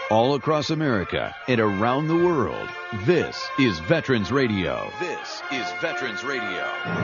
all across America and around the world. This is Veterans Radio. This is Veterans Radio.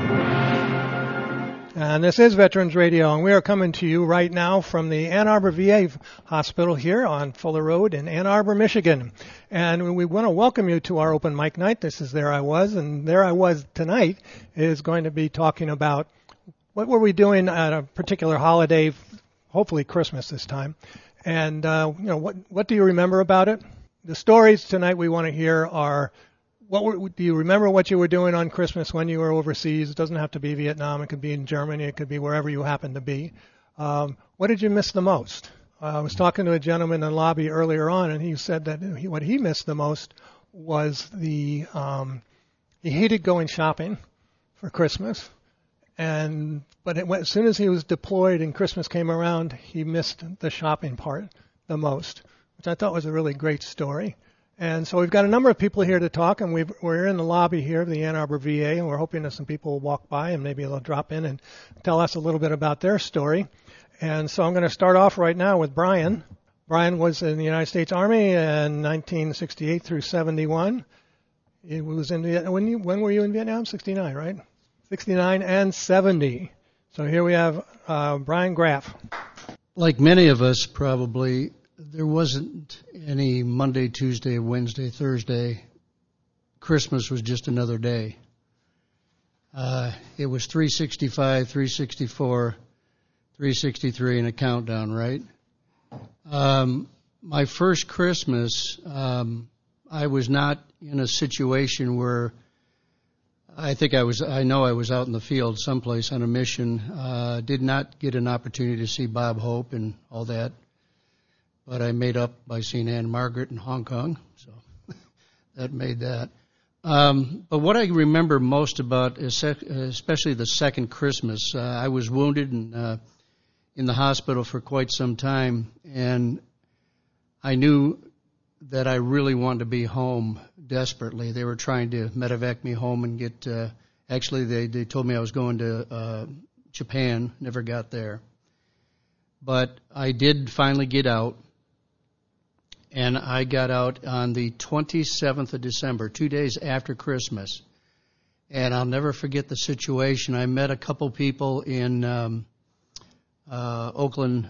And this is Veterans Radio, and we are coming to you right now from the Ann Arbor VA Hospital here on Fuller Road in Ann Arbor, Michigan. And we want to welcome you to our open mic night. This is There I Was, and There I Was tonight is going to be talking about what were we doing at a particular holiday, hopefully Christmas this time. And, what do you remember about it? The stories tonight we want to hear are, do you remember what you were doing on Christmas when you were overseas? It doesn't have to be Vietnam. It could be in Germany. It could be wherever you happen to be. What did you miss the most? I was talking to a gentleman in the lobby earlier on, and he said that what he missed the most was he hated going shopping for Christmas. But as soon as he was deployed and Christmas came around, he missed the shopping part the most, which I thought was a really great story. And so we've got a number of people here to talk, and we're in the lobby here of the Ann Arbor VA, and we're hoping that some people will walk by and maybe they'll drop in and tell us a little bit about their story. And so I'm going to start off right now with Brian. Brian was in the United States Army in 1968 through 71. He was in Vietnam. When were you in Vietnam? 69, right? 69 and 70. So here we have Brian Graff. Like many of us, probably, there wasn't any Monday, Tuesday, Wednesday, Thursday. Christmas was just another day. It was 365, 364, 363, and a countdown, right? My first Christmas, I was not in a situation where I know I was out in the field someplace on a mission. Did not get an opportunity to see Bob Hope and all that, but I made up by seeing Anne Margaret in Hong Kong, so that made that. But what I remember most about, especially the second Christmas, I was wounded and in the hospital for quite some time, and I knew that I really wanted to be home desperately. They were trying to medevac me home and get, actually they told me I was going to Japan, never got there. But I did finally get out, and I got out on the 27th of December, 2 days after Christmas. And I'll never forget the situation. I met a couple people in Oakland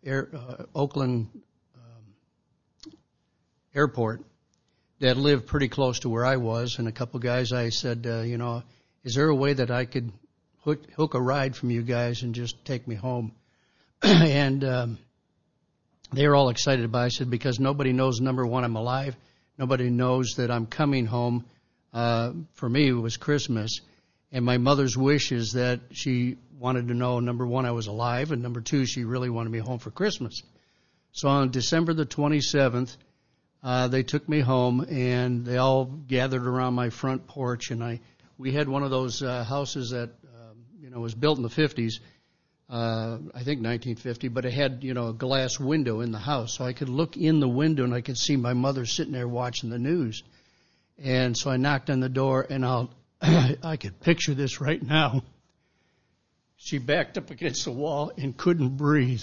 Airport that lived pretty close to where I was, and a couple guys, I said, is there a way that I could hook a ride from you guys and just take me home? And they were all excited about it. I said, because nobody knows, number one, I'm alive. Nobody knows that I'm coming home. For me, it was Christmas. And my mother's wish is that she wanted to know, number one, I was alive, and number two, she really wanted me home for Christmas. So on December the 27th, they took me home, and they all gathered around my front porch, and we had one of those houses that was built in the 50s, I think 1950, but it had a glass window in the house, so I could look in the window and I could see my mother sitting there watching the news. And so I knocked on the door, and I could picture this right now. She backed up against the wall and couldn't breathe.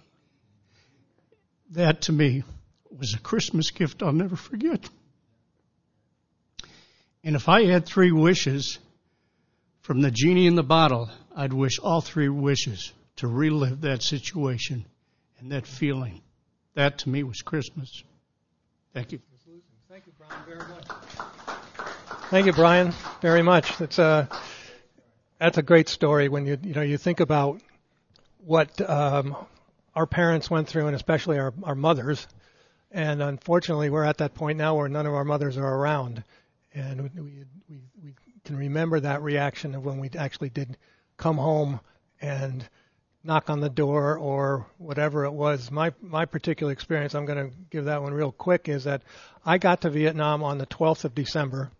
That to me was a Christmas gift I'll never forget. And if I had 3 wishes from the genie in the bottle, I'd wish all 3 wishes to relive that situation and that feeling. That to me was Christmas. Thank you. Thank you, Brian, very much. Thank you, Brian, very much. That's a great story when you think about what our parents went through, and especially our mothers. And unfortunately, we're at that point now where none of our mothers are around. And we can remember that reaction of when we actually did come home and knock on the door or whatever it was. My particular experience, I'm going to give that one real quick, is that I got to Vietnam on the 12th of December,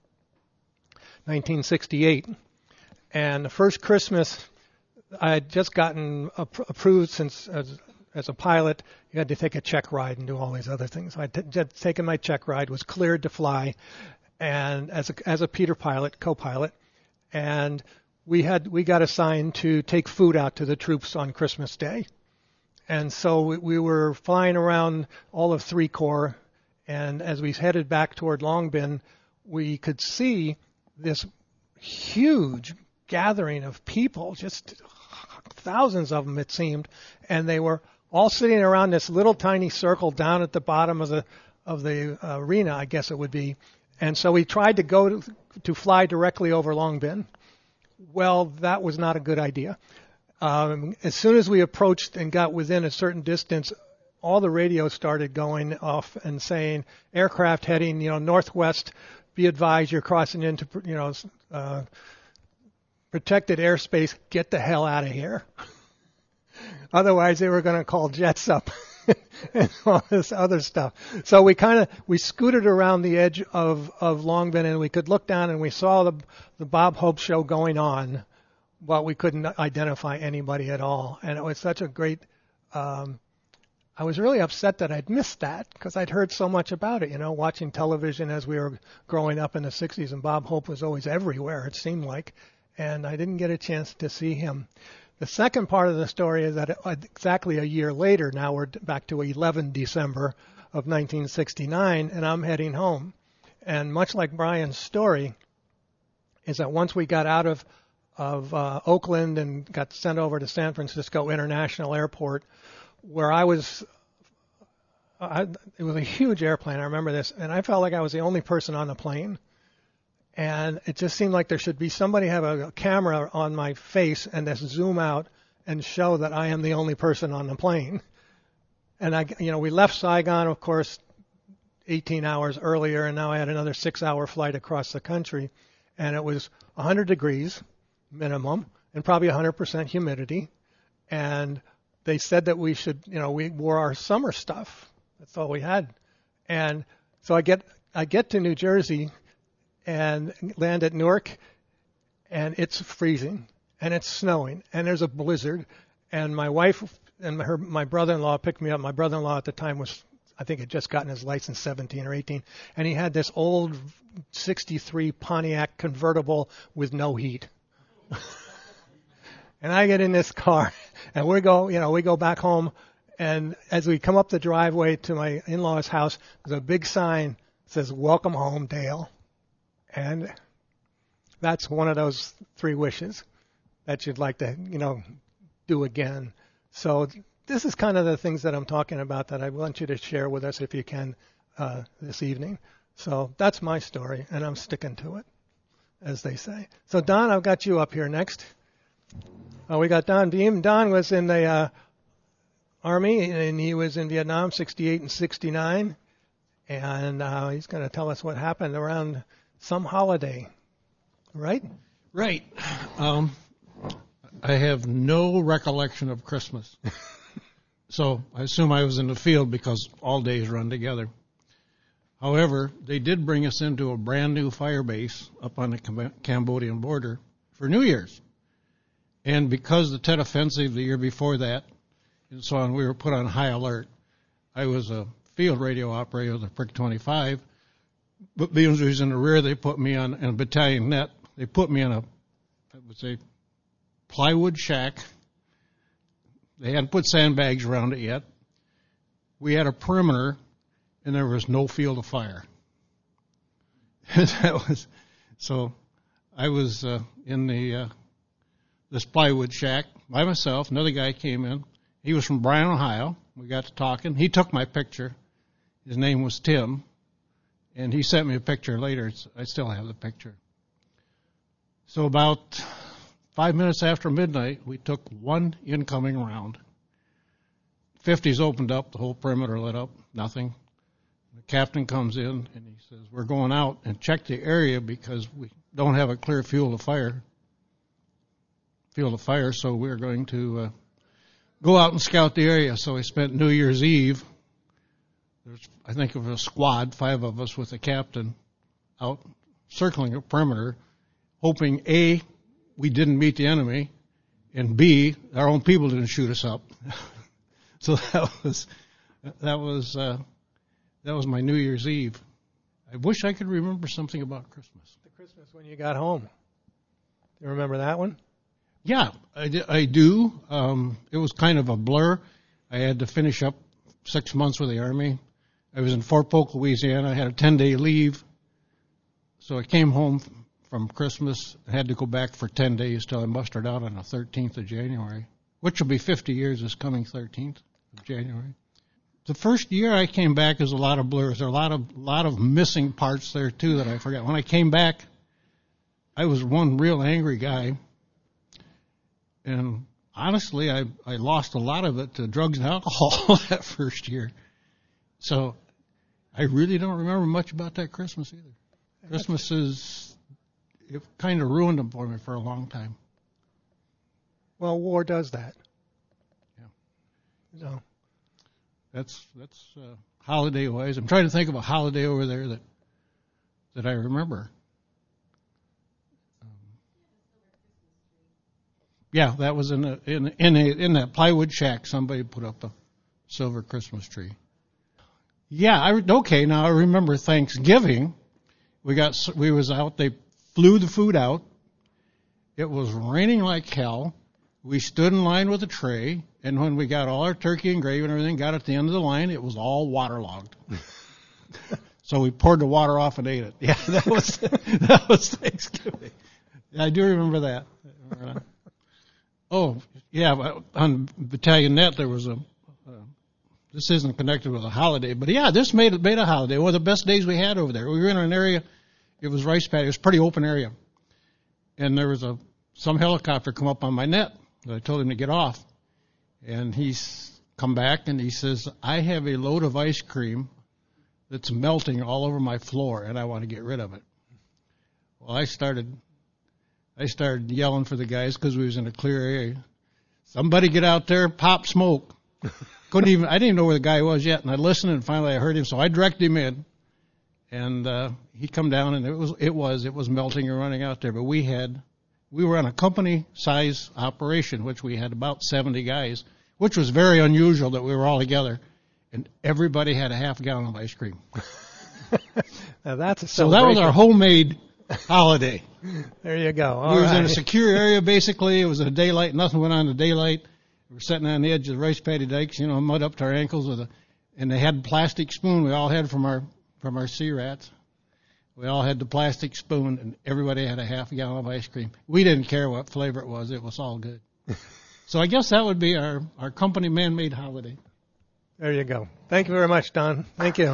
1968. And the first Christmas, I had just gotten approved since as a pilot, you had to take a check ride and do all these other things. So I'd taken my check ride, was cleared to fly, and as a Peter pilot, co-pilot, and we got assigned to take food out to the troops on Christmas Day. And so we were flying around all of 3 Corps, And as we headed back toward Long Binh, we could see this huge gathering of people, just thousands of them it seemed, and they were all sitting around this little tiny circle down at the bottom of the arena, I guess it would be. And so we tried to fly directly over Long Binh. Well, that was not a good idea. As soon as we approached and got within a certain distance, all the radios started going off and saying, aircraft heading, northwest, be advised you're crossing into, protected airspace, get the hell out of here. Otherwise, they were going to call jets up and all this other stuff. So we scooted around the edge of Long Binh, and we could look down and we saw the Bob Hope show going on, but we couldn't identify anybody at all. And it was such a great, I was really upset that I'd missed that because I'd heard so much about it, watching television as we were growing up in the 60s, and Bob Hope was always everywhere, it seemed like, and I didn't get a chance to see him. The second part of the story is that exactly a year later, now we're back to 11 December of 1969, and I'm heading home. And much like Brian's story, is that once we got out of Oakland and got sent over to San Francisco International Airport, where it was a huge airplane, I remember this, and I felt like I was the only person on the plane. And it just seemed like there should be somebody have a camera on my face and just zoom out and show that I am the only person on the plane. And we left Saigon, of course, 18 hours earlier, and now I had another 6-hour flight across the country, and it was 100 degrees minimum and probably 100% humidity. And they said that we should, we wore our summer stuff. That's all we had. And so I get to New Jersey and land at Newark, and it's freezing, and it's snowing, and there's a blizzard, and my wife and my brother-in-law picked me up. My brother-in-law at the time I think had just gotten his license, 17 or 18, and he had this old 63 Pontiac convertible with no heat. And I get in this car, and we go back home, and as we come up the driveway to my in-laws' house, there's a big sign that says, "Welcome home, Dale." And that's one of those 3 wishes that you'd like to, do again. So this is kind of the things that I'm talking about that I want you to share with us if you can this evening. So that's my story, and I'm sticking to it, as they say. So Don, I've got you up here next. We got Don Beam. Don was in the Army, and he was in Vietnam, 68 and 69. And he's going to tell us what happened around some holiday, right? Right. I have no recollection of Christmas. So I assume I was in the field because all days run together. However, they did bring us into a brand new fire base up on the Cambodian border for New Year's. And because the Tet Offensive the year before that and so on, we were put on high alert. I was a field radio operator of the Prick 25. But because he was in the rear, they put me on in a battalion net. They put me in I would say, plywood shack. They hadn't put sandbags around it yet. We had a perimeter, and there was no field of fire. So I was in this plywood shack by myself. Another guy came in. He was from Bryan, Ohio. We got to talking. He took my picture. His name was Tim. And he sent me a picture later. I still have the picture. So about 5 minutes after midnight, we took one incoming round. 50s opened up, the whole perimeter lit up, nothing. The captain comes in and he says, "We're going out and check the area because we don't have a clear field of fire, so we're going to go out and scout the area." So we spent New Year's Eve. I think of a squad, 5 of us with the captain, out circling a perimeter, hoping A, we didn't meet the enemy, and B, our own people didn't shoot us up. So that was my New Year's Eve. I wish I could remember something about Christmas. The Christmas when you got home. Do you remember that one? Yeah, I do. It was kind of a blur. I had to finish up 6 months with the Army, I was in Fort Polk, Louisiana. I had a 10-day leave. So I came home from Christmas. I had to go back for 10 days till I mustered out on the 13th of January, which will be 50 years this coming 13th of January. The first year I came back, there's a lot of blurs. There are a lot of missing parts there, too, that I forgot. When I came back, I was one real angry guy. And honestly, I lost a lot of it to drugs and alcohol that first year. So I really don't remember much about that Christmas either. It kind of ruined them for me for a long time. Well, war does that. Yeah. So. That's holiday-wise. I'm trying to think of a holiday over there that I remember. Yeah, that was in that plywood shack. Somebody put up a silver Christmas tree. Yeah, now I remember Thanksgiving. We was out. They flew the food out. It was raining like hell. We stood in line with a tray, and when we got all our turkey and gravy and everything, got at the end of the line, it was all waterlogged. So we poured the water off and ate it. Yeah, that was Thanksgiving. Yeah, I do remember that. Oh, yeah, on Battalion Net there was this isn't connected with a holiday, but yeah, this made a holiday. One of the best days we had over there. We were in an area, it was rice paddy, it was a pretty open area. And there was some helicopter come up on my net. I told him to get off. And he's come back and he says, I have a load of ice cream that's melting all over my floor and I want to get rid of it. Well, I started yelling for the guys because we was in a clear area. Somebody get out there, pop smoke. I didn't even know where the guy was yet. And I listened and finally I heard him. So I directed him in and he come down and it was melting and running out there. But we were on a company-size operation, which we had about 70 guys, which was very unusual that we were all together, and everybody had a half gallon of ice cream. Now that's a celebration. So that was our homemade holiday. There you go. We was in a secure area, basically. It was a daylight. Nothing went on in the daylight. We were sitting on the edge of the rice paddy dikes, mud up to our ankles, and they had plastic spoon we all had from our sea rats. We all had the plastic spoon, and everybody had a half gallon of ice cream. We didn't care what flavor it was. It was all good. So I guess that would be our company man-made holiday. There you go. Thank you very much, Don. Thank you.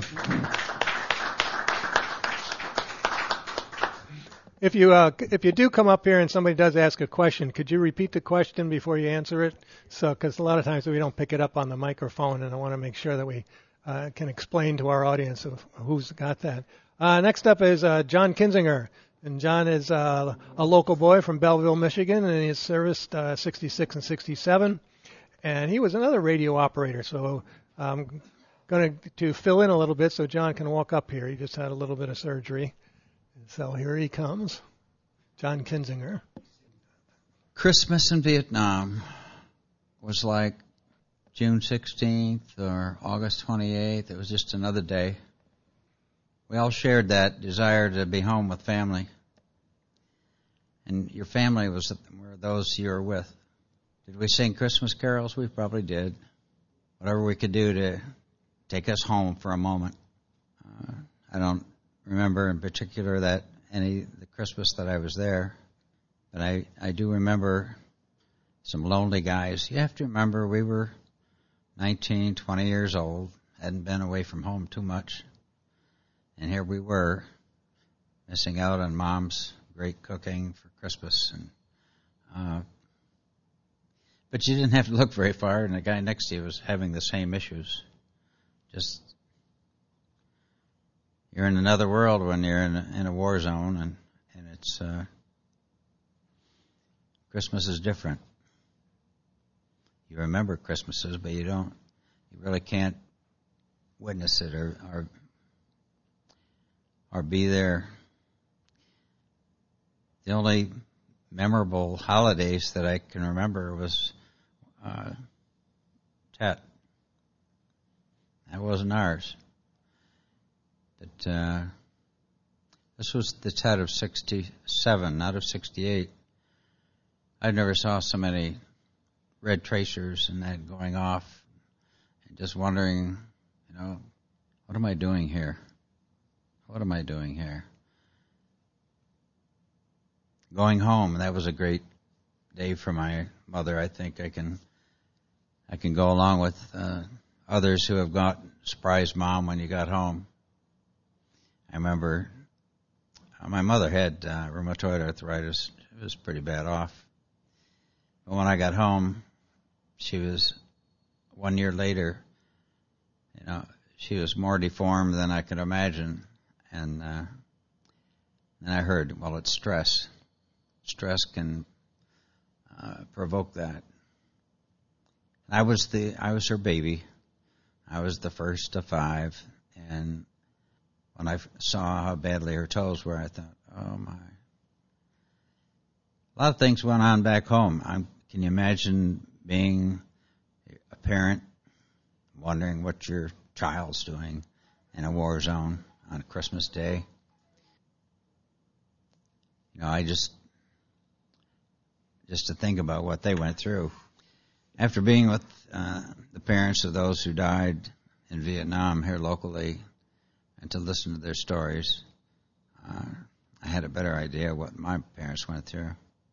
If you do come up here and somebody does ask a question, could you repeat the question before you answer it? So, because a lot of times we don't pick it up on the microphone, and I want to make sure that we can explain to our audience of who's got that. Next up is John Kinzinger, and John is a local boy from Belleville, Michigan, and he has serviced 66 and 67, and he was another radio operator. So I'm going to fill in a little bit so John can walk up here. He just had a little bit of surgery. So here he comes, John Kinzinger. Christmas in Vietnam was like June 16th or August 28th. It was just another day. We all shared that desire to be home with family. And your family were those you were with. Did we sing Christmas carols? We probably did. Whatever we could do to take us home for a moment. I don't remember in particular the Christmas that I was there, but I do remember some lonely guys. You have to remember we were 19, 20 years old, hadn't been away from home too much, and here we were missing out on Mom's great cooking for Christmas. But you didn't have to look very far, and the guy next to you was having the same issues. Just you're in another world when you're in a war zone, and it's Christmas is different. You remember Christmases, but you really can't witness it or be there. The only memorable holidays that I can remember was Tet. That wasn't ours. But this was the Tet of 67, not of 68. I never saw so many red tracers and that going off, and just wondering, what am I doing here? What am I doing here? Going home, that was a great day for my mother. I think I can go along with others who have got surprised mom when you got home. I remember my mother had rheumatoid arthritis. It was pretty bad off. But when I got home, she was 1 year later. She was more deformed than I could imagine. And then I heard, well, it's stress. Stress can provoke that. I was her baby. I was the first of 5, and when I saw how badly her toes were, I thought, oh my. A lot of things went on back home. Can you imagine being a parent, wondering what your child's doing in a war zone on Christmas Day? I just to think about what they went through. After being with the parents of those who died in Vietnam here locally, and to listen to their stories, I had a better idea of what my parents went through.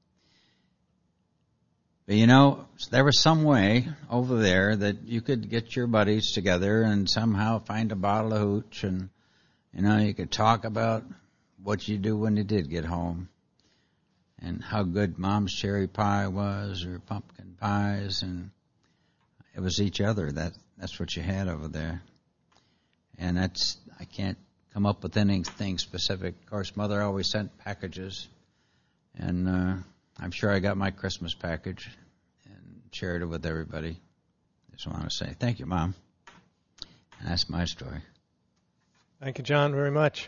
But there was some way over there that you could get your buddies together and somehow find a bottle of hooch, and you could talk about what you do when you did get home, and how good Mom's cherry pie was, or pumpkin pies, and it was each other. That's what you had over there. And I can't come up with anything specific. Of course, Mother always sent packages, and I'm sure I got my Christmas package and shared it with everybody. Just want to say thank you, Mom. And that's my story. Thank you, John, very much.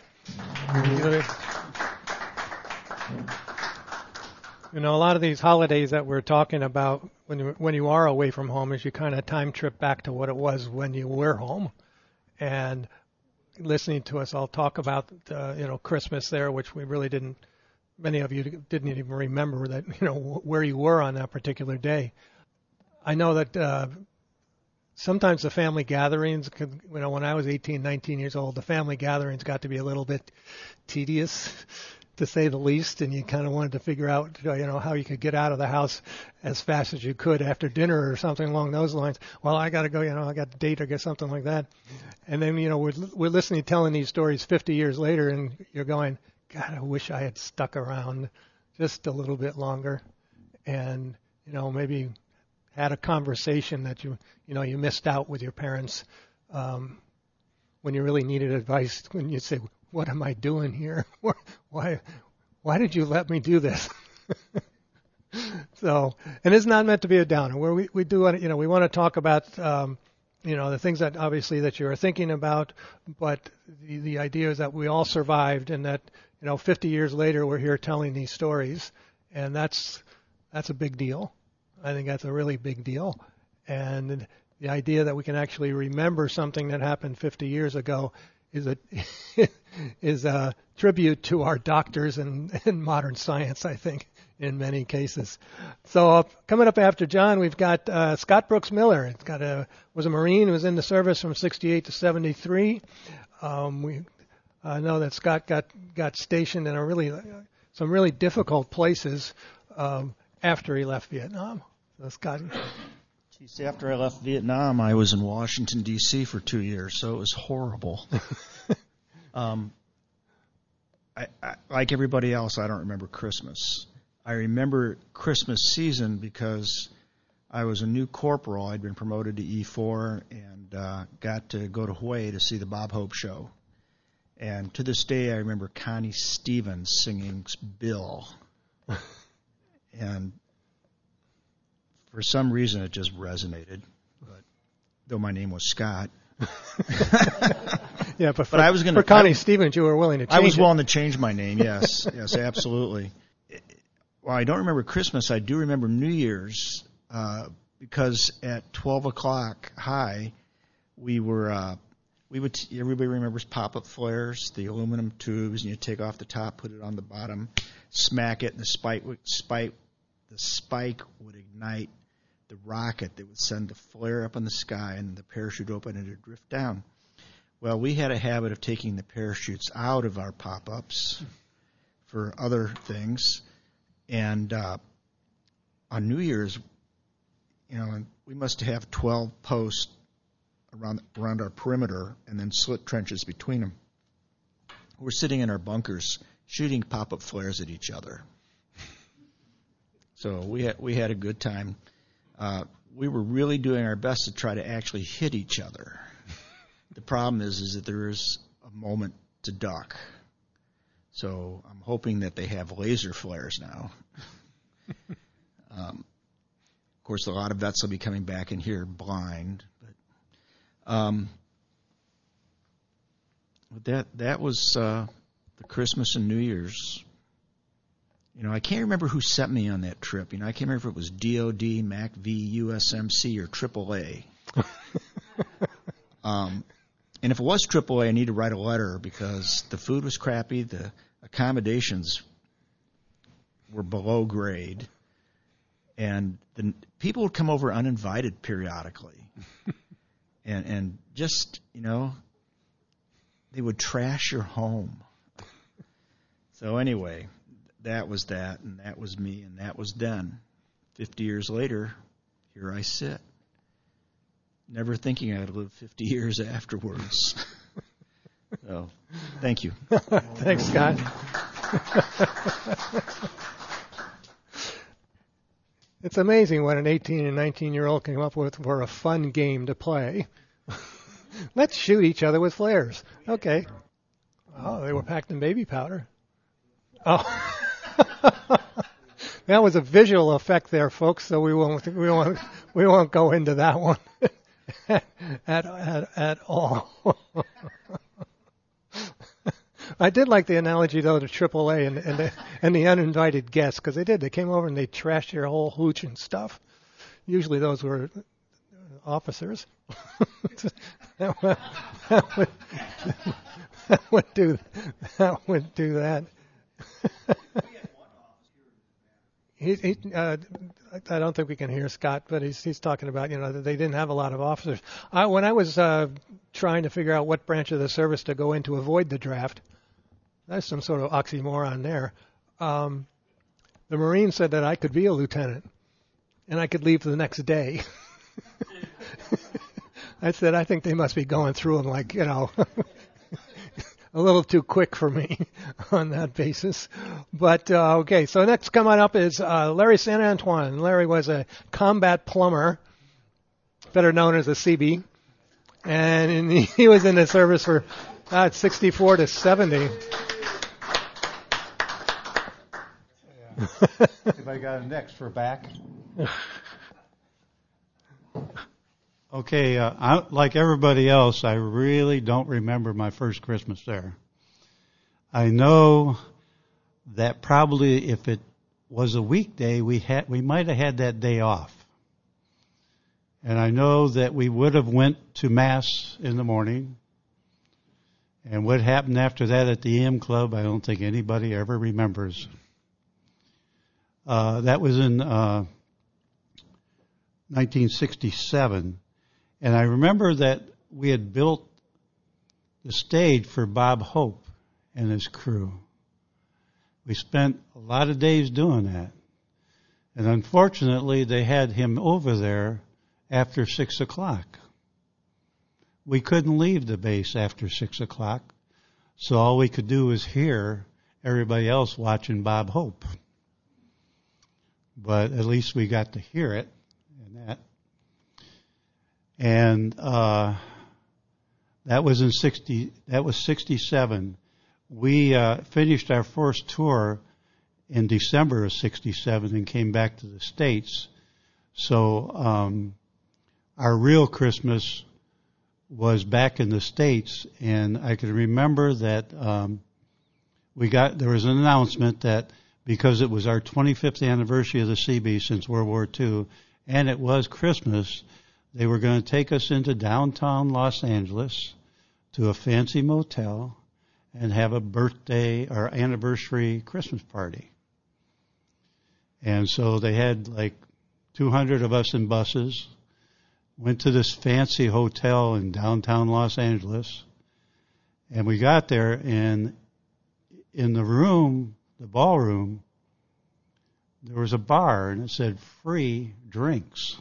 A lot of these holidays that we're talking about, when you are away from home, is you kind of time trip back to what it was when you were home. And listening to us all talk about, Christmas there, which we really didn't, many of you didn't even remember that, where you were on that particular day. I know that sometimes the family gatherings, when I was 18, 19 years old, the family gatherings got to be a little bit tedious, to say the least, and you kind of wanted to figure out, how you could get out of the house as fast as you could after dinner or something along those lines. Well, I got to go, I got a date or get something like that. And then, we're listening, telling these stories 50 years later, and you're going, God, I wish I had stuck around just a little bit longer, and, maybe had a conversation that you missed out with your parents when you really needed advice, when you say, what am I doing here? Why did you let me do this? So, and it's not meant to be a downer. Where we do, we want to talk about, the things that obviously that you're thinking about, but the idea is that we all survived, and that 50 years later we're here telling these stories, and that's a big deal. I think that's a really big deal, and the idea that we can actually remember something that happened 50 years ago is a tribute to our doctors and modern science, I think, in many cases. So coming up after John, we've got Scott Brooks Miller. Was a Marine who was in the service from 68 to 73. We know that Scott got stationed in some really difficult places after he left Vietnam. So Scott. Geez, after I left Vietnam, I was in Washington, D.C. for 2 years, so it was horrible. I, like everybody else, I don't remember Christmas. I remember Christmas season because I was a new corporal. I'd been promoted to E4 and got to go to Hawaii to see the Bob Hope Show. And to this day, I remember Connie Stevens singing Bill. And for some reason, it just resonated. But though my name was Scott. Yeah, but I was for Connie Stevens, you were willing to change it. I was willing to change my name, yes. Yes, absolutely. While I don't remember Christmas, I do remember New Year's because at 12 o'clock high, everybody remembers pop-up flares, the aluminum tubes, and you take off the top, put it on the bottom, smack it, and the spike would ignite the rocket that would send the flare up in the sky, and the parachute open and it would drift down. Well, we had a habit of taking the parachutes out of our pop-ups for other things. And on New Year's, we must have 12 posts around our perimeter and then slit trenches between them. We're sitting in our bunkers shooting pop-up flares at each other. So we had a good time. We were really doing our best to try to actually hit each other. The problem is that there is a moment to duck. So I'm hoping that they have laser flares now. Of course, a lot of vets will be coming back in here blind. But that was the Christmas and New Year's. I can't remember who sent me on that trip. I can't remember if it was DOD, MACV, USMC, or AAA. And if it was AAA, I need to write a letter because the food was crappy, the accommodations were below grade, and the people would come over uninvited periodically. and just, they would trash your home. So anyway, that was that, and that was me, and that was then. 50 years later, here I sit. Never thinking I'd live 50 years afterwards. So, thank you. Thanks, Scott. It's amazing what an 18 and 19-year-old came up with for a fun game to play. Let's shoot each other with flares. Okay. Oh, they were packed in baby powder. Oh. That was a visual effect there, folks, so we won't go into that one at all. I did like the analogy, though, to AAA and the uninvited guests, because they came over and they trashed your whole hooch and stuff. Usually those were officers. that would do that. I don't think we can hear Scott, but he's talking about, that they didn't have a lot of officers. When I was trying to figure out what branch of the service to go in to avoid the draft, that's some sort of oxymoron there. The Marine said that I could be a lieutenant, and I could leave the next day. I said, I think they must be going through them like, a little too quick for me on that basis. But, okay, so next coming up is Larry St. Antoine. Larry was a combat plumber, better known as a CB, and he was in the service for 64 to 70. If I got a next for back. Okay, like everybody else, I really don't remember my first Christmas there. I know that probably if it was a weekday, we might have had that day off. And I know that we would have went to Mass in the morning. And what happened after that at the EM Club, I don't think anybody ever remembers. That was in 1967. And I remember that we had built the stage for Bob Hope and his crew. We spent a lot of days doing that. And unfortunately, they had him over there after 6 o'clock. We couldn't leave the base after 6 o'clock, so all we could do was hear everybody else watching Bob Hope. But at least we got to hear it and that. And that was 67. We finished our first tour in December of 67 and came back to the States. So our real Christmas was back in the States, and I can remember that there was an announcement that because it was our 25th anniversary of the CB since World War II, and it was Christmas, they were going to take us into downtown Los Angeles to a fancy motel and have a birthday or anniversary Christmas party. And so they had like 200 of us in buses, went to this fancy hotel in downtown Los Angeles, And we got there, and in the room, the ballroom, there was a bar, and it said free drinks.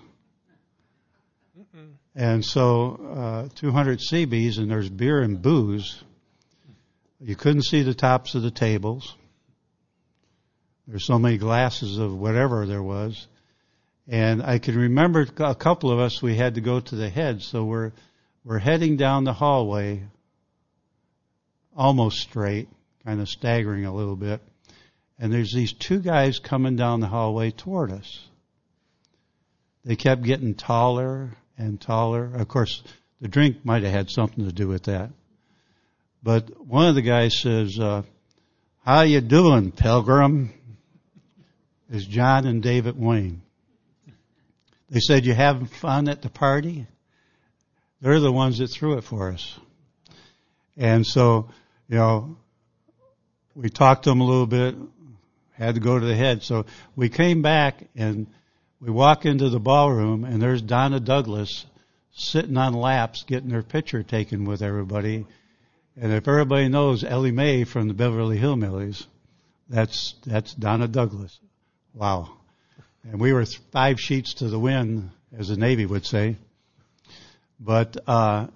And so 200 CBs, and there's beer and booze. You couldn't see the tops of the tables. There's so many glasses of whatever there was. And I can remember a couple of us, we had to go to the head, so we're heading down the hallway almost straight, kind of staggering a little bit. And there's these two guys coming down the hallway toward us. They kept getting taller and taller. Of course, the drink might have had something to do with that. But one of the guys says, how you doing, Pilgrim? It's John and David Wayne. They said, you having fun at the party? They're the ones that threw it for us. And so, we talked to them a little bit, had to go to the head. So we came back and we walk into the ballroom, and there's Donna Douglas sitting on laps getting her picture taken with everybody. And if everybody knows Ellie Mae from the Beverly Hillbillies, that's Donna Douglas. Wow. And we were 5 sheets to the wind, as the Navy would say. But our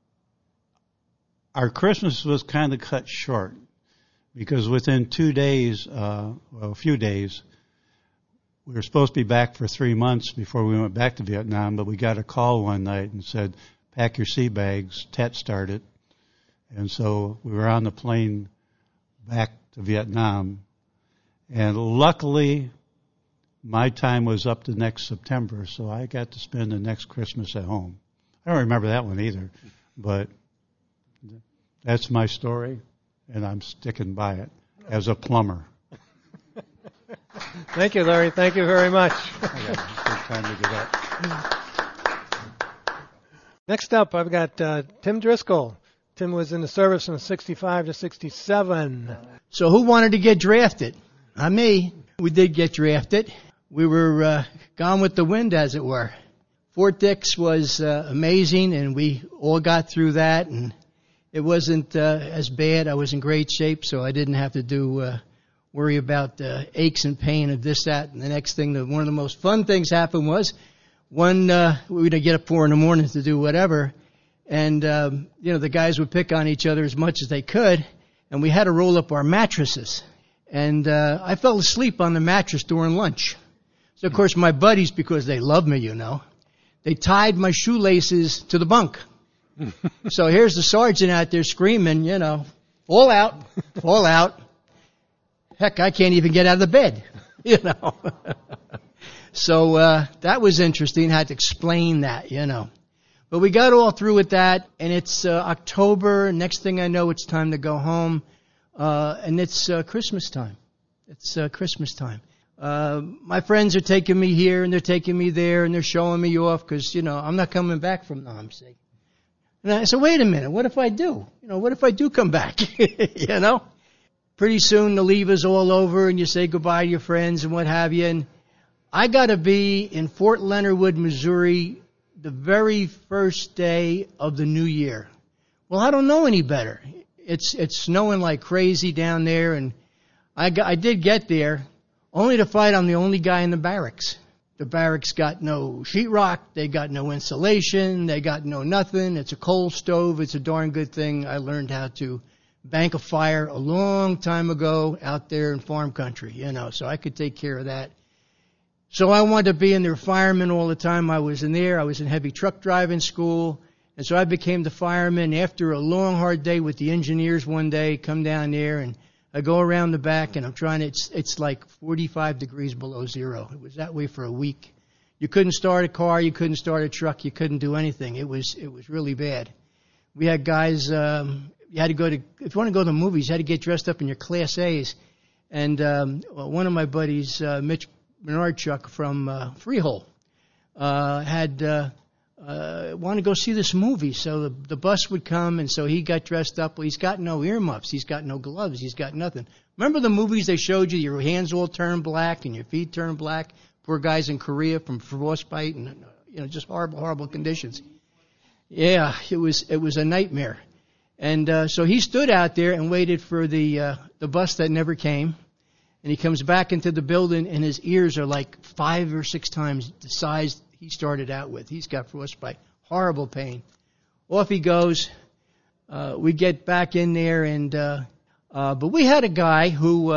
Christmas was kind of cut short because within 2 days, a few days, we were supposed to be back for 3 months before we went back to Vietnam, but we got a call one night and said, pack your sea bags, Tet started. And so we were on the plane back to Vietnam. And luckily, my time was up to next September, so I got to spend the next Christmas at home. I don't remember that one either, but that's my story, and I'm sticking by it as a plumber. Thank you, Larry. Thank you very much. I got good time to get up. Next up, I've got Tim Driscoll. Tim was in the service from 65 to 67. So who wanted to get drafted? Not me. We did get drafted. We were gone with the wind, as it were. Fort Dix was amazing, and we all got through that, and it wasn't as bad. I was in great shape, so I didn't have to worry about aches and pain of this, that, and the next thing. One of the most fun things happened was we'd get up 4 a.m. to do whatever, and the guys would pick on each other as much as they could, and we had to roll up our mattresses. And I fell asleep on the mattress during lunch. So, of course, my buddies, because they love me, they tied my shoelaces to the bunk. So here's the sergeant out there screaming, fall out, fall out. Heck, I can't even get out of the bed, So that was interesting. I had to explain that, But we got all through with that, and it's October. Next thing I know, it's time to go home. And it's Christmas time. It's Christmas time. My friends are taking me here and they're taking me there and they're showing me off because, I'm not coming back from Namsay. And I said, wait a minute, what if I do? What if I do come back? Pretty soon the leave is all over and you say goodbye to your friends and what have you. And I got to be in Fort Leonard Wood, Missouri, the very first day of the new year. Well, I don't know any better. It's snowing like crazy down there, and I did get there, only to find I'm the only guy in the barracks. The barracks got no sheetrock, they got no insulation, they got no nothing. It's a coal stove. It's a darn good thing I learned how to bank a fire a long time ago out there in farm country, so I could take care of that. So I wanted to be in their fireman all the time I was in there. I was in heavy truck driving school. And so I became the fireman after a long, hard day with the engineers one day, come down there, and I go around the back, and I'm trying to, it's like 45 degrees below zero. It was that way for a week. You couldn't start a car, you couldn't start a truck, you couldn't do anything. It was really bad. We had guys, you had to go to, if you want to go to the movies, you had to get dressed up in your Class A's. And one of my buddies, Mitch Bernardchuk from Freehold, had want to go see this movie. So the bus would come, and so he got dressed up. Well, he's got no earmuffs. He's got no gloves. He's got nothing. Remember the movies they showed you? Your hands all turn black and your feet turn black? Poor guys in Korea from frostbite and, just horrible, horrible conditions. Yeah, it was a nightmare. And so he stood out there and waited for the bus that never came. And he comes back into the building, and his ears are like 5 or 6 times the size he started out with. He's got frostbite, horrible pain. Off he goes. We get back in there, and but we had a guy who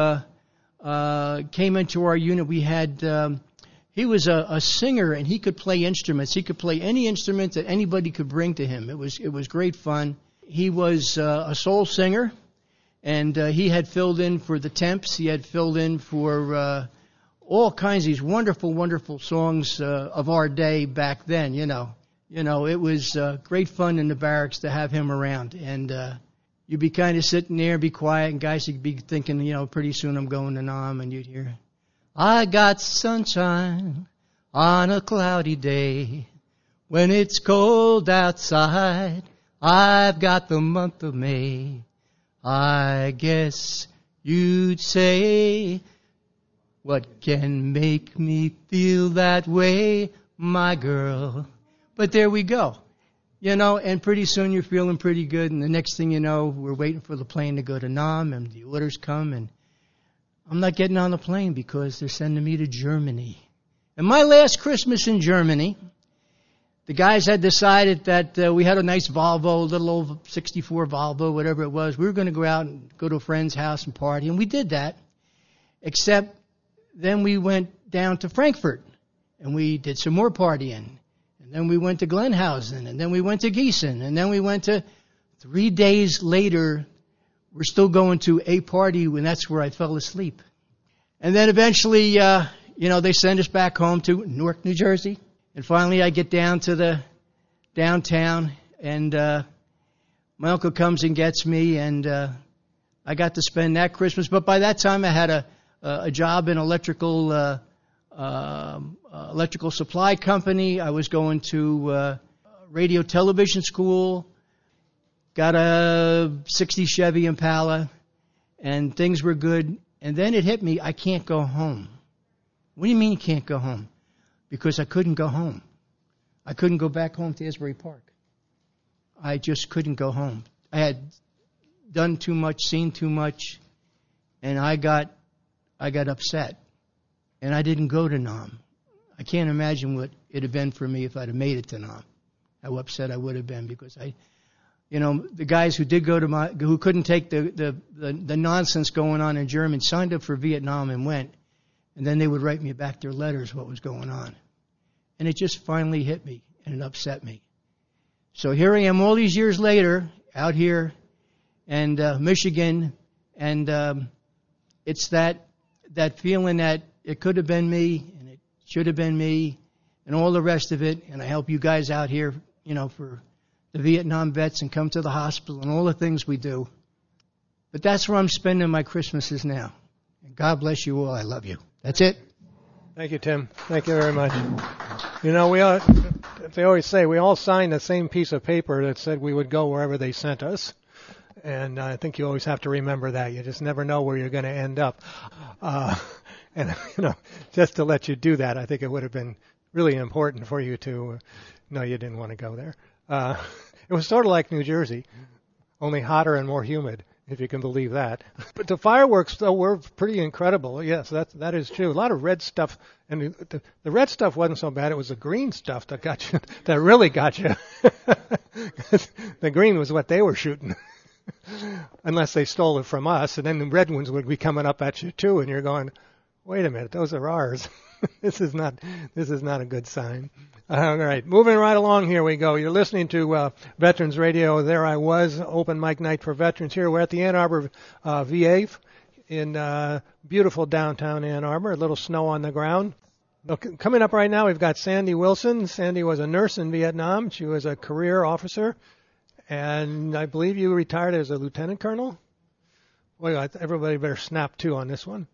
came into our unit. We had he was a singer, and he could play instruments. He could play any instrument that anybody could bring to him. It was great fun. He was a soul singer, and he had filled in for the Temps. He had filled in for all kinds of these wonderful, wonderful songs of our day back then. You know, it was great fun in the barracks to have him around, and you'd be kind of sitting there, be quiet, and guys would be thinking, pretty soon I'm going to Nam, and you'd hear, I got sunshine on a cloudy day when it's cold outside. I've got the month of May. I guess you'd say, what can make me feel that way, my girl? But there we go. And pretty soon you're feeling pretty good, and the next thing you know, we're waiting for the plane to go to Nam, and the orders come, and I'm not getting on the plane because they're sending me to Germany. And my last Christmas in Germany, the guys had decided that we had a nice Volvo, a little old 64 Volvo, whatever it was. We were going to go out and go to a friend's house and party, and we did that. Except then we went down to Frankfurt, and we did some more partying. And then we went to Glenhausen, and then we went to Gießen, and then we went to 3 days later. We're still going to a party, and that's where I fell asleep. And then eventually, they send us back home to Newark, New Jersey. And finally, I get down to the downtown, and my uncle comes and gets me, and I got to spend that Christmas. But by that time, I had a job in electrical supply company. I was going to radio television school. Got a 60 Chevy Impala, and things were good. And then it hit me, I can't go home. What do you mean you can't go home? Because I couldn't go home. I couldn't go back home to Asbury Park. I just couldn't go home. I had done too much, seen too much, and I got upset. And I didn't go to Nam. I can't imagine what it had been for me if I'd have made it to Nam. How upset I would have been, because the guys who did go to who couldn't take the nonsense going on in Germany signed up for Vietnam and went, and then they would write me back their letters what was going on. And it just finally hit me, and it upset me. So here I am all these years later, out here in Michigan, and it's that feeling that it could have been me, and it should have been me, and all the rest of it, and I help you guys out here, for the Vietnam vets and come to the hospital and all the things we do. But that's where I'm spending my Christmases now. And God bless you all. I love you. That's it. Thank you, Tim. Thank you very much. They always say, we all signed the same piece of paper that said we would go wherever they sent us. And I think you always have to remember that. You just never know where you're going to end up. And just to let you do that, I think it would have been really important for you to know you didn't want to go there. It was sort of like New Jersey, only hotter and more humid, if you can believe that. But the fireworks, though, were pretty incredible. Yes, that is true. A lot of red stuff, and the red stuff wasn't so bad. It was the green stuff that got you, that really got you. The green was what they were shooting, unless they stole it from us, and then the red ones would be coming up at you too, and you're going, wait a minute, those are ours. This is not a good sign. All right, moving right along, here we go. You're listening to Veterans Radio. There I was, open mic night for veterans here. We're at the Ann Arbor VA in beautiful downtown Ann Arbor. A little snow on the ground. Coming up right now, we've got Sandy Wilson. Sandy was a nurse in Vietnam. She was a career officer, and I believe you retired as a lieutenant colonel. Boy, everybody better snap to on this one.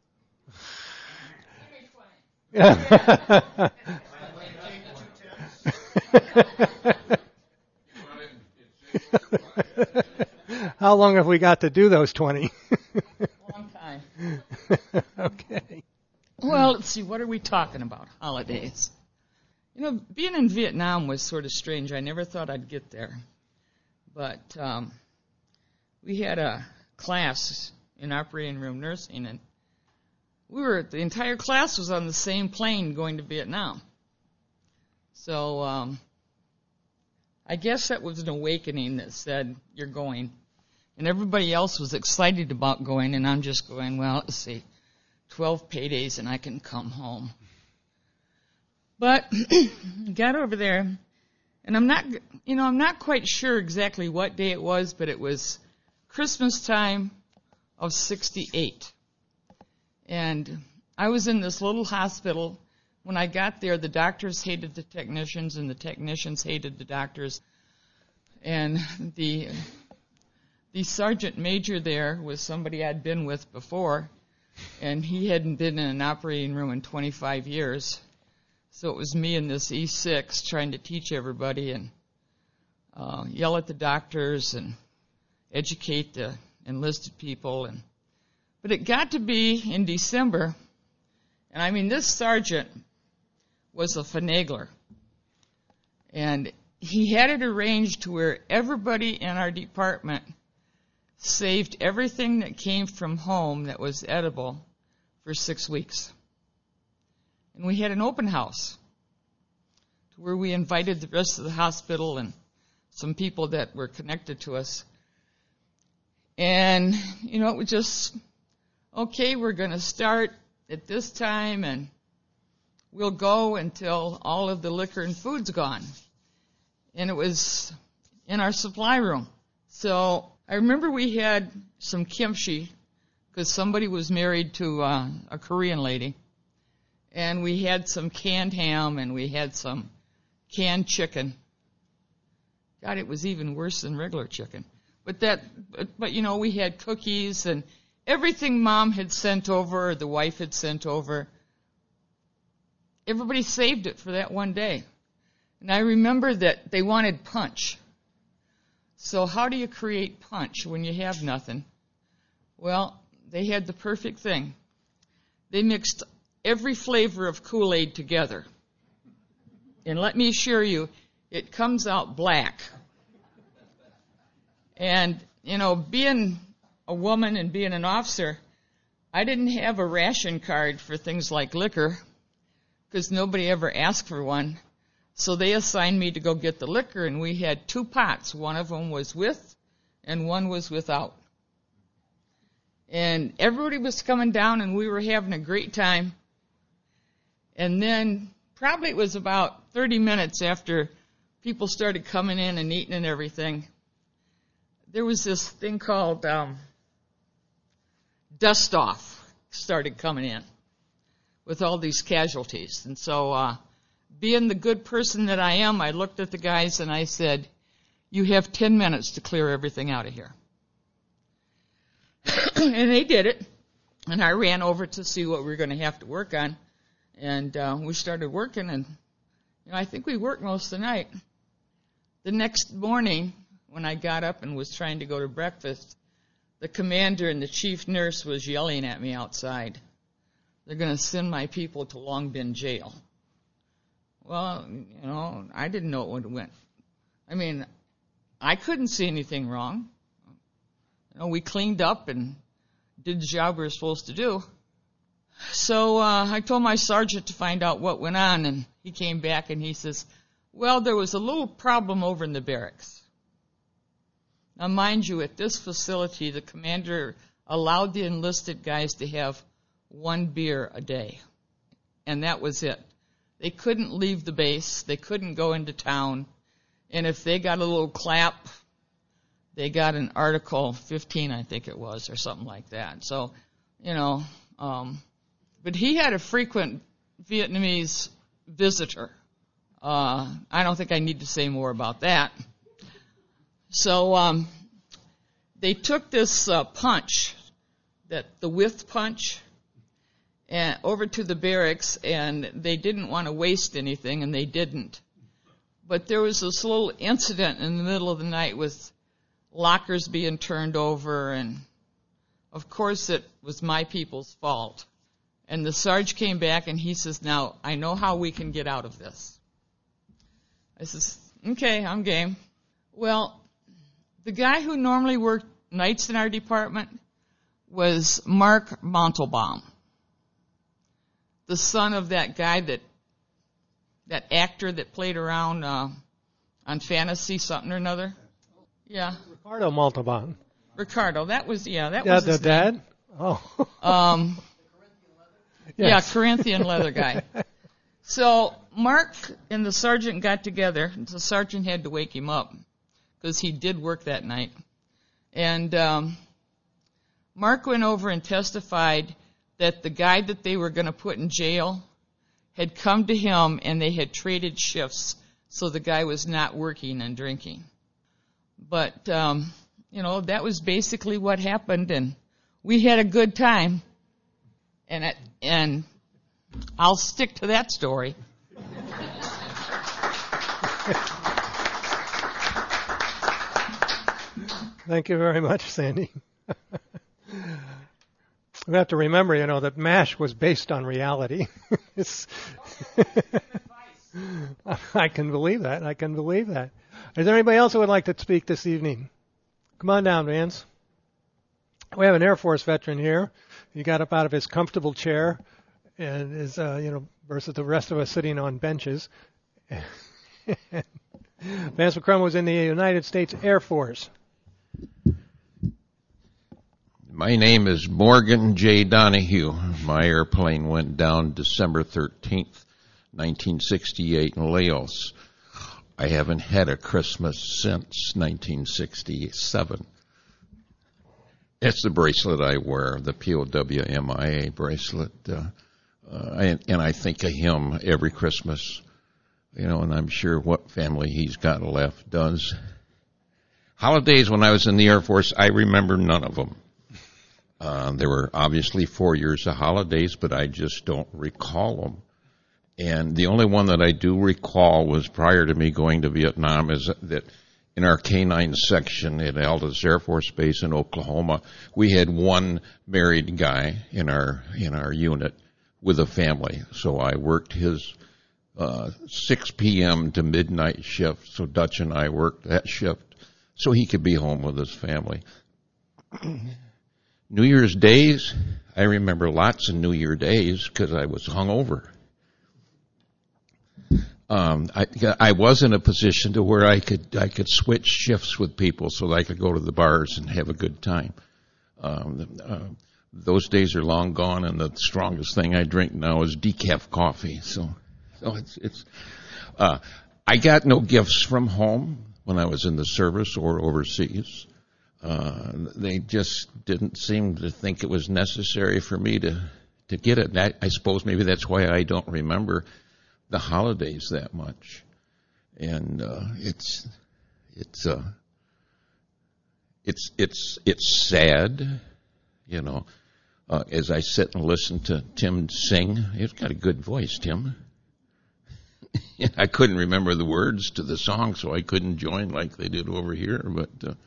How long have we got to do those 20? Long time. Okay. Well, let's see, what are we talking about? Holidays. Being in Vietnam was sort of strange. I never thought I'd get there. But we had a class in operating room nursing, and the entire class was on the same plane going to Vietnam. So I guess that was an awakening that said, you're going. And everybody else was excited about going, and I'm just going, well, let's see, 12 paydays and I can come home. But got over there, and I'm not quite sure exactly what day it was, but it was Christmas time of '68. And I was in this little hospital. When I got there, the doctors hated the technicians, and the technicians hated the doctors. And the sergeant major there was somebody I'd been with before, and he hadn't been in an operating room in 25 years. So it was me and this E6 trying to teach everybody and yell at the doctors and educate the enlisted people. But it got to be in December, and I mean, this sergeant was a finagler. And he had it arranged to where everybody in our department saved everything that came from home that was edible for 6 weeks. And we had an open house to where we invited the rest of the hospital and some people that were connected to us. And, it was just, okay, we're going to start at this time and we'll go until all of the liquor and food's gone. And it was in our supply room. So I remember we had some kimchi because somebody was married to a Korean lady. And we had some canned ham and we had some canned chicken. God, it was even worse than regular chicken. But we had cookies and everything Mom had sent over, or the wife had sent over. Everybody saved it for that one day. And I remember that they wanted punch. So how do you create punch when you have nothing? Well, they had the perfect thing. They mixed every flavor of Kool-Aid together. And let me assure you, it comes out black. And, being a woman and being an officer, I didn't have a ration card for things like liquor because nobody ever asked for one. So they assigned me to go get the liquor, and we had 2 pots. One of them was with and one was without. And everybody was coming down, and we were having a great time. And then probably it was about 30 minutes after people started coming in and eating and everything, there was this thing called dust-off started coming in with all these casualties. And so being the good person that I am, I looked at the guys and I said, you have 10 minutes to clear everything out of here. And they did it. And I ran over to see what we were going to have to work on. And we started working, and I think we worked most of the night. The next morning, when I got up and was trying to go to breakfast, the commander and the chief nurse was yelling at me outside. They're going to send my people to Long Bin jail. Well, I didn't know it went. I mean, I couldn't see anything wrong. We cleaned up and did the job we were supposed to do. So I told my sergeant to find out what went on, and he came back and he says, well, there was a little problem over in the barracks. Now, mind you, at this facility, the commander allowed the enlisted guys to have 1 beer a day, and that was it. They couldn't leave the base. They couldn't go into town. And if they got a little clap, they got an Article 15, I think it was, or something like that. So, but he had a frequent Vietnamese visitor. I don't think I need to say more about that. So they took this punch, the whiff punch, and over to the barracks, and they didn't want to waste anything, and they didn't. But there was this little incident in the middle of the night with lockers being turned over, and of course it was my people's fault. And the Sarge came back and he says, now, I know how we can get out of this. I says, okay, I'm game. Well, the guy who normally worked nights in our department was Mark Montalbaum, the son of that guy that actor that played around on Fantasy something or another. Yeah. Ricardo Montalban. Ricardo, that was his the dad? name. Oh. Yeah, Corinthian leather guy. So Mark and the sergeant got together. The sergeant had to wake him up because he did work that night. And Mark went over and testified that the guy that they were going to put in jail had come to him and they had traded shifts, so the guy was not working and drinking. But, that was basically what happened, and we had a good time. And I'll stick to that story. Thank you very much, Sandy. We have to remember, that MASH was based on reality. I can believe that. Is there anybody else who would like to speak this evening? Come on down, Vance. We have an Air Force veteran here. He got up out of his comfortable chair and is, versus the rest of us sitting on benches. Vance McCrum was in the United States Air Force. My name is Morgan J. Donahue. My airplane went down December 13th, 1968 in Laos. I haven't had a Christmas since 1967. It's the bracelet I wear, the POWMIA bracelet. And I think of him every Christmas, and I'm sure what family he's got left does. Holidays when I was in the Air Force, I remember none of them. There were obviously 4 years of holidays, but I just don't recall them. And the only one that I do recall was prior to me going to Vietnam is that in our K-9 section at Aldous Air Force Base in Oklahoma, we had one married guy in our unit with a family. So I worked his 6 p.m. to midnight shift. So Dutch and I worked that shift so he could be home with his family. New Year's days, I remember lots of New Year days because I was hungover. I was in a position to where I could switch shifts with people so that I could go to the bars and have a good time. Those days are long gone, and the strongest thing I drink now is decaf coffee. So it's. I got no gifts from home when I was in the service or overseas. They just didn't seem to think it was necessary for me to get it. I suppose maybe that's why I don't remember the holidays that much. And it's sad, as I sit and listen to Tim sing. He's got a good voice, Tim. I couldn't remember the words to the song, so I couldn't join like they did over here. But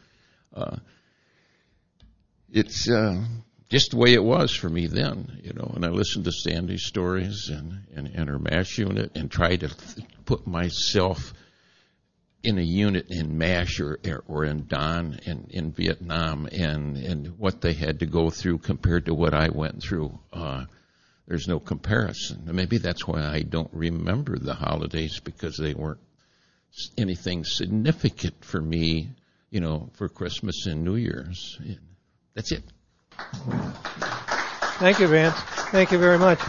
it's just the way it was for me then, And I listened to Sandy's stories and her MASH unit and tried to put myself in a unit in MASH or in Don in Vietnam and what they had to go through compared to what I went through. There's no comparison. And maybe that's why I don't remember the holidays, because they weren't anything significant for me, for Christmas and New Year's. That's it. Thank you, Vance. Thank you very much.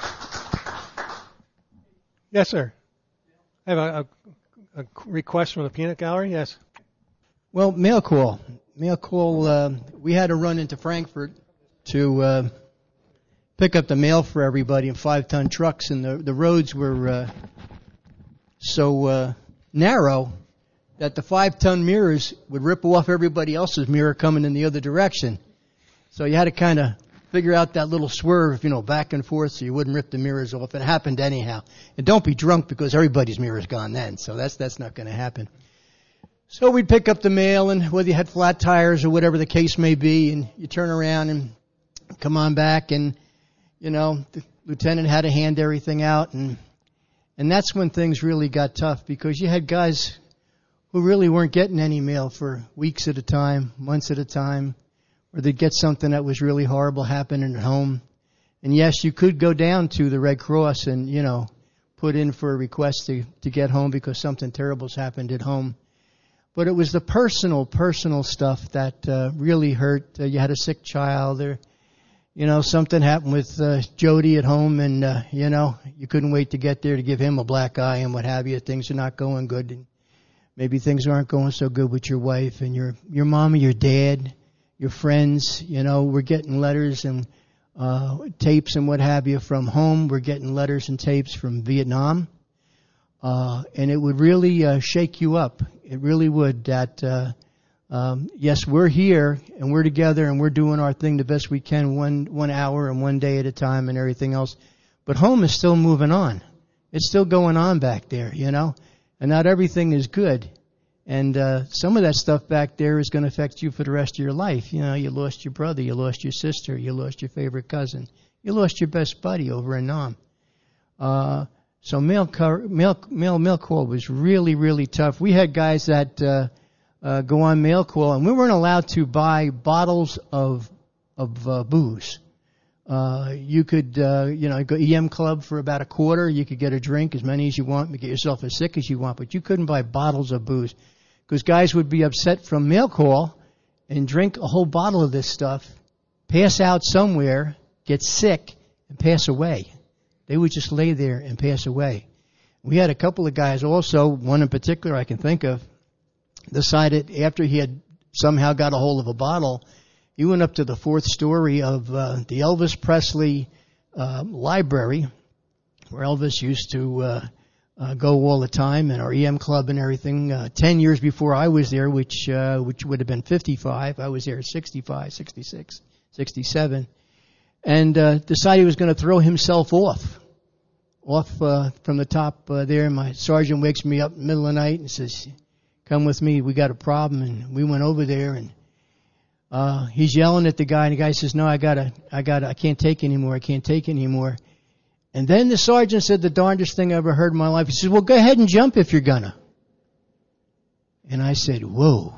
Yes, sir. I have a request from the peanut gallery. Yes. Well, mail call. We had to run into Frankfurt to pick up the mail for everybody in 5-ton trucks, and the roads were so narrow that the 5-ton mirrors would rip off everybody else's mirror coming in the other direction. So you had to kind of figure out that little swerve, back and forth so you wouldn't rip the mirrors off. It happened anyhow. And don't be drunk because everybody's mirror's gone then. So that's not going to happen. So we'd pick up the mail, and whether you had flat tires or whatever the case may be, and you turn around and come on back, and, the lieutenant had to hand everything out. And that's when things really got tough, because you had guys who really weren't getting any mail for weeks at a time, months at a time. or they'd get something that was really horrible happening at home. And yes, you could go down to the Red Cross and, put in for a request to get home because something terrible's happened at home. But it was the personal stuff that really hurt. You had a sick child, or something happened with Jody at home, and you couldn't wait to get there to give him a black eye and what have you. Things are not going good, and maybe things aren't going so good with your wife and your mom or your dad, your friends. We're getting letters and tapes and what have you from home. We're getting letters and tapes from Vietnam, and it would really shake you up. It really would. That yes, we're here and we're together and we're doing our thing the best we can, one hour and one day at a time and everything else. But home is still moving on. It's still going on back there, and not everything is good. And some of that stuff back there is going to affect you for the rest of your life. You lost your brother, you lost your sister, you lost your favorite cousin, you lost your best buddy over in Nam. So mail call was really, really tough. We had guys that go on mail call, and we weren't allowed to buy bottles of booze. You could, go EM Club for about $0.25. You could get a drink, as many as you want, get yourself as sick as you want, but you couldn't buy bottles of booze because guys would be upset from mail call and drink a whole bottle of this stuff, pass out somewhere, get sick, and pass away. They would just lay there and pass away. We had a couple of guys also, one in particular I can think of, decided after he had somehow got a hold of a bottle, he went up to the 4th story of the Elvis Presley library, where Elvis used to go all the time, and our EM Club and everything. 10 years before I was there, which would have been 55, I was there at 65, 66, 67, and decided he was going to throw himself off from the top there. My sergeant wakes me up in the middle of the night and says, "Come with me, we got a problem." And we went over there, and he's yelling at the guy, and the guy says, "No, I can't take anymore. I can't take anymore." And then the sergeant said the darndest thing I ever heard in my life. He says, "Well, go ahead and jump if you're gonna." And I said, "Whoa,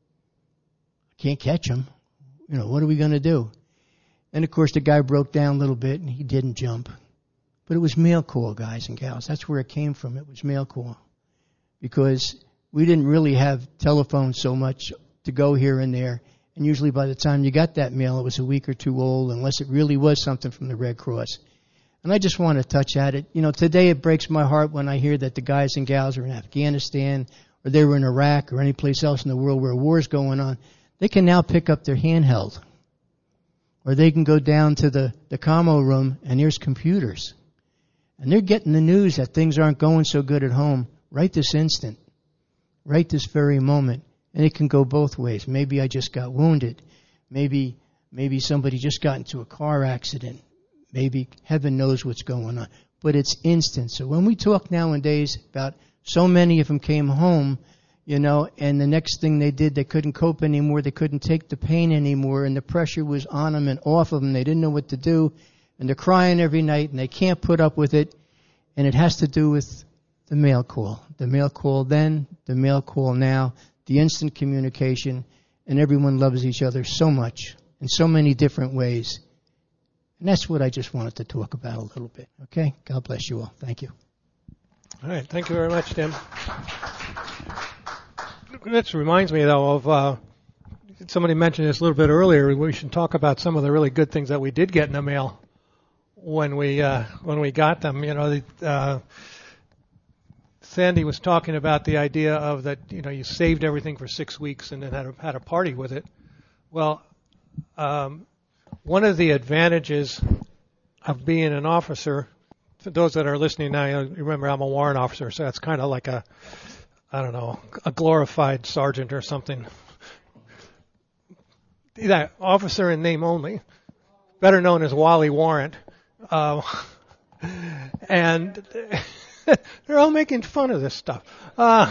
I can't catch him. What are we gonna do?" And of course, the guy broke down a little bit, and he didn't jump. But it was mail call, guys and gals. That's where it came from. It was mail call. Because we didn't really have telephones so much to go here and there. And usually by the time you got that mail, it was a week or two old, unless it really was something from the Red Cross. And I just want to touch at it. Today it breaks my heart when I hear that the guys and gals are in Afghanistan, or they were in Iraq, or any place else in the world where war's going on. They can now pick up their handheld. Or they can go down to the commo room, and there's computers. And they're getting the news that things aren't going so good at home right this instant, right this very moment. And it can go both ways. Maybe I just got wounded. Maybe somebody just got into a car accident. Maybe heaven knows what's going on. But it's instant. So when we talk nowadays about so many of them came home, and the next thing they did, they couldn't cope anymore. They couldn't take the pain anymore, and the pressure was on them and off of them. They didn't know what to do. And they're crying every night, and they can't put up with it. And it has to do with the mail call. The mail call then, the mail call now, the instant communication, and everyone loves each other so much in so many different ways. And that's what I just wanted to talk about a little bit. Okay? God bless you all. Thank you. All right. Thank you very much, Tim. This reminds me, though, of somebody mentioned this a little bit earlier. We should talk about some of the really good things that we did get in the mail when we got them. Sandy was talking about the idea of that, you saved everything for 6 weeks and then had a party with it. Well, one of the advantages of being an officer, for those that are listening now, you remember I'm a warrant officer, so that's kind of like a glorified sergeant or something. That officer in name only, better known as Wally Warrant. And they're all making fun of this stuff. I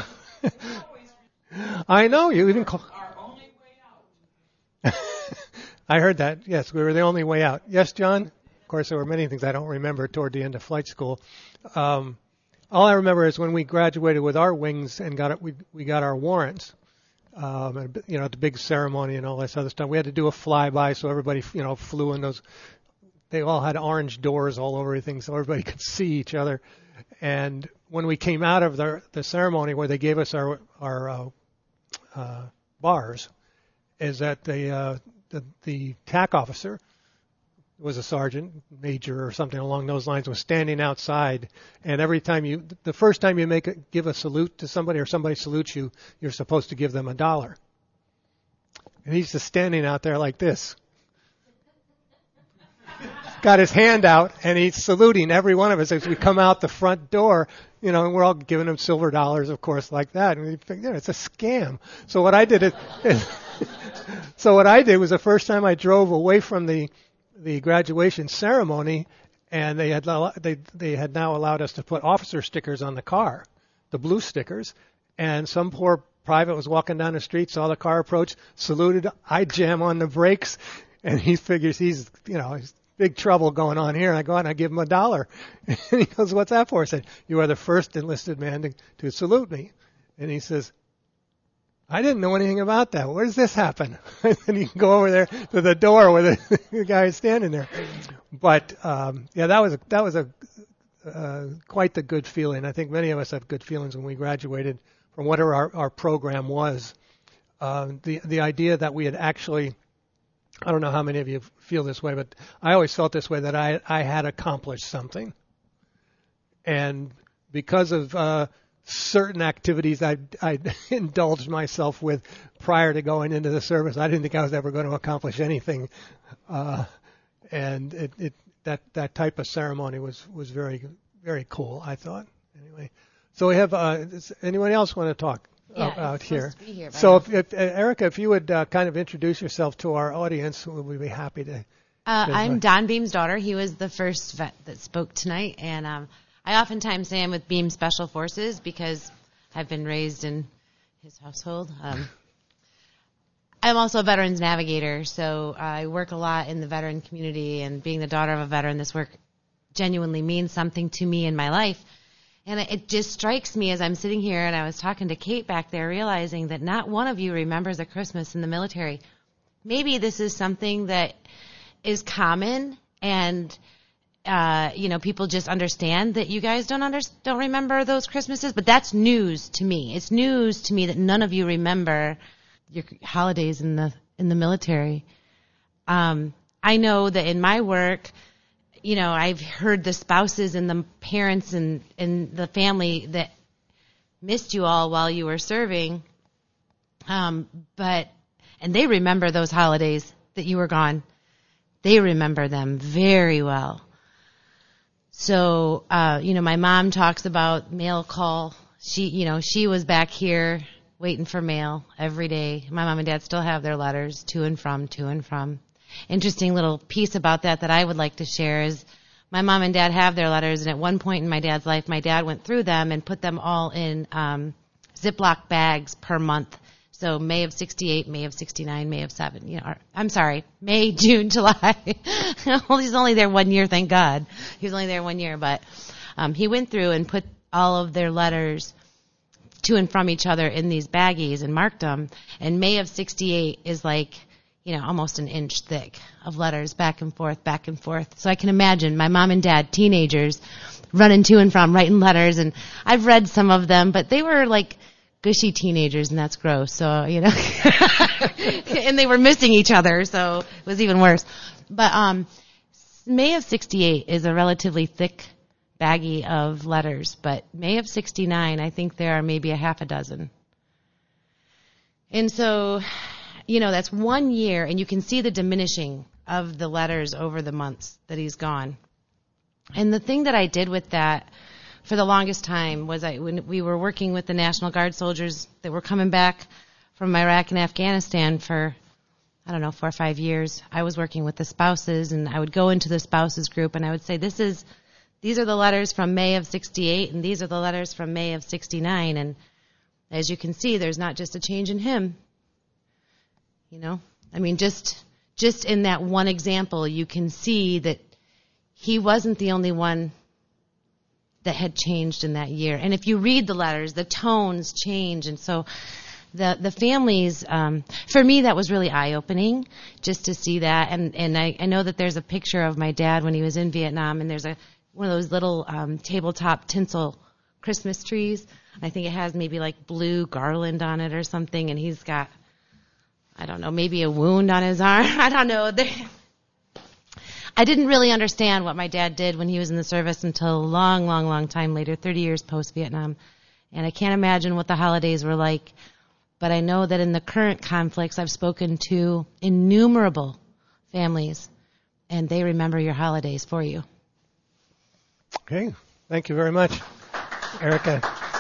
know, you even call. Our only way out. I heard that. Yes, we were the only way out. Yes, John? Of course, there were many things I don't remember toward the end of flight school. All I remember is when we graduated with our wings and we got our warrants. and, the big ceremony and all this other stuff. We had to do a flyby, so everybody, flew in those. They all had orange doors all over everything, so everybody could see each other. And when we came out of the ceremony where they gave us our bars, is that the TAC officer was a sergeant major or something along those lines, was standing outside, and the first time you give a salute to somebody or somebody salutes you, you're supposed to give them $1. And he's just standing out there like this, got his hand out, and he's saluting every one of us as we come out the front door. And we're all giving him silver dollars, of course, like that. And we figured, it's a scam. So what I did was the first time I drove away from the graduation ceremony, and they had now allowed us to put officer stickers on the car, the blue stickers, and some poor private was walking down the street, saw the car approach, saluted, I jam on the brakes, and he figures he's big trouble going on here. And I go out and I give him $1. And he goes, what's that for? I said, you are the first enlisted man to salute me. And he says, I didn't know anything about that. Where does this happen? And you can go over there to the door where the guy is standing there. But that was quite the good feeling. I think many of us have good feelings when we graduated from whatever our program was. The idea that we had actually, I don't know how many of you feel this way, but I always felt this way, that I had accomplished something. And because of certain activities I'd indulged myself with prior to going into the service, I didn't think I was ever going to accomplish anything. And that type of ceremony was very, very cool, I thought. Anyway, so we have, does anyone else want to talk out here? So if Erica, if you would kind of introduce yourself to our audience, we'd be happy to. I'm Don Beam's daughter. He was the first vet that spoke tonight, and I oftentimes say I'm with Beam Special Forces because I've been raised in his household. I'm also a veterans navigator, so I work a lot in the veteran community, and being the daughter of a veteran, this work genuinely means something to me in my life. And it just strikes me as I'm sitting here, and I was talking to Kate back there, realizing that not one of you remembers a Christmas in the military. Maybe this is something that is common, and people just understand that you guys don't remember those Christmases, but that's news to me. It's news to me that none of you remember your holidays in the military. I know that in my work, I've heard the spouses and the parents and the family that missed you all while you were serving, and they remember those holidays that you were gone. They remember them very well. So, my mom talks about mail call. She was back here waiting for mail every day. My mom and dad still have their letters to and from. Interesting little piece about that I would like to share is my mom and dad have their letters, and at one point in my dad's life, my dad went through them and put them all in Ziploc bags per month. So May of 68, May of 69, May of 7. I'm sorry, May, June, July. Well, he's only there 1 year, thank God. He was only there 1 year, but he went through and put all of their letters to and from each other in these baggies and marked them. And May of 68 is like, almost an inch thick of letters back and forth. So I can imagine my mom and dad, teenagers, running to and from, writing letters. And I've read some of them, but they were like gushy teenagers, and that's gross. So, and they were missing each other, so it was even worse. But May of 68 is a relatively thick baggie of letters, but May of 69, I think there are maybe a half a dozen. And so, that's 1 year, and you can see the diminishing of the letters over the months that he's gone. And the thing that I did with that for the longest time was when we were working with the National Guard soldiers that were coming back from Iraq and Afghanistan for, 4 or 5 years, I was working with the spouses, and I would go into the spouses group, and I would say, these are the letters from May of 68, and these are the letters from May of 69. And as you can see, there's not just a change in him. Just in that one example, you can see that he wasn't the only one that had changed in that year. And if you read the letters, the tones change. And so the families, for me, that was really eye-opening just to see that. And I know that there's a picture of my dad when he was in Vietnam, and there's one of those little tabletop tinsel Christmas trees. I think it has maybe like blue garland on it or something, and he's got, I don't know, maybe a wound on his arm. I don't know. I didn't really understand what my dad did when he was in the service until a long, long, long time later, 30 years post-Vietnam. And I can't imagine what the holidays were like. But I know that in the current conflicts, I've spoken to innumerable families, and they remember your holidays for you. Okay. Thank you very much, Erica.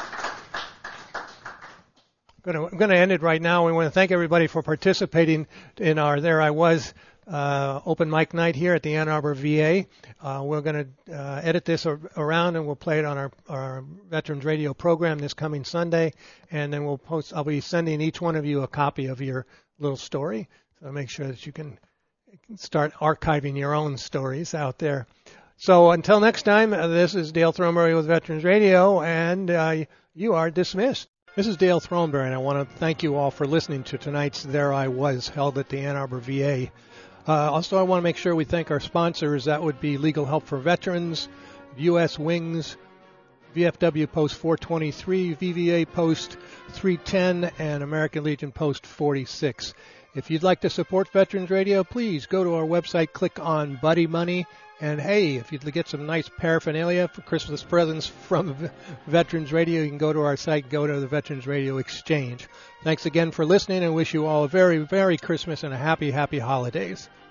I'm going to end it right now. We want to thank everybody for participating in our There I Was open mic night here at the Ann Arbor VA. We're going to edit this around, and we'll play it on our Veterans Radio program this coming Sunday, and then we'll post. I'll be sending each one of you a copy of your little story, so make sure that you can start archiving your own stories out there. So until next time, this is Dale Throneberry with Veterans Radio, and you are dismissed. This is Dale Throneberry, and I want to thank you all for listening to tonight's There I Was, held at the Ann Arbor VA. Also, I want to make sure we thank our sponsors. That would be Legal Help for Veterans, U.S. Wings, VFW Post 423, VVA Post 310, and American Legion Post 46. If you'd like to support Veterans Radio, please go to our website, click on Buddy Money, and hey, if you'd get some nice paraphernalia for Christmas presents from Veterans Radio, you can go to our site, go to the Veterans Radio Exchange. Thanks again for listening, and wish you all a very Merry Christmas and a happy holidays.